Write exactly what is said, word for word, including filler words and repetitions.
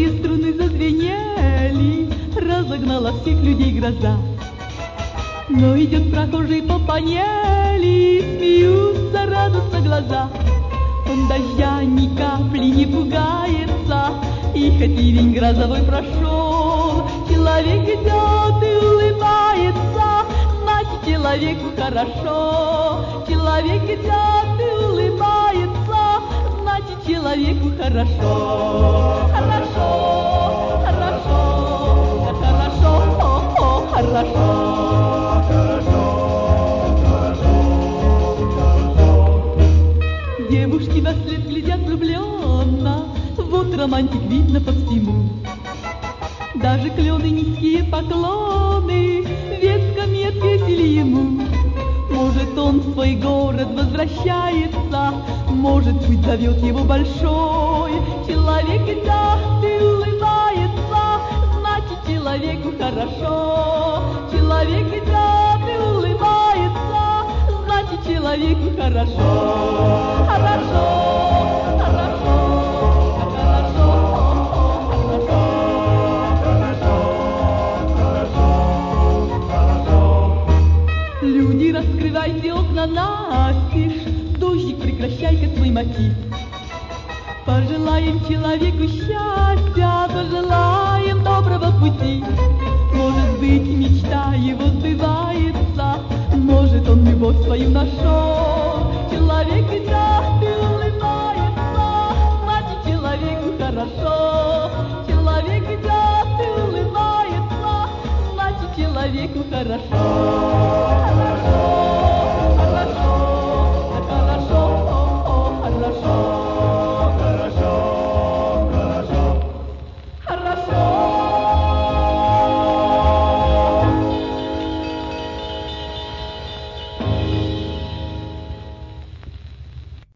Все струны зазвенели, разогнала всех людей гроза. Но идет прохожий по панели, смеются радостно глаза. Он дождя ни капли не пугается, и хоть ливень грозовой прошел, человек идет и улыбается, значит человеку хорошо. Человек идет и улыбается, значит человеку хорошо. Хорошо, хорошо, хорошо, о, о, хорошо, хорошо, хорошо. Девушки во след глядят влюбленно, вот романтик видно по всему. Даже клены низкие поклоны ветками ответили ему. Может, он в свой город возвращается, может, путь зовет его большой. Человек идет и улыбается, значит, человеку хорошо. Человек идет и улыбается, значит, человеку хорошо. Хорошо, хорошо, хорошо, хорошо, хорошо, хорошо. Люди, раскрывайте окна настежь, дождик, прекращай-ка свой мотив. Пожелаем человеку счастья, пожелаем доброго пути. Может быть, мечта его сбывается, может, он любовь свою нашел. Человек идет и улыбается, значит, человеку хорошо. Человек идет и улыбается, значит, человеку хорошо.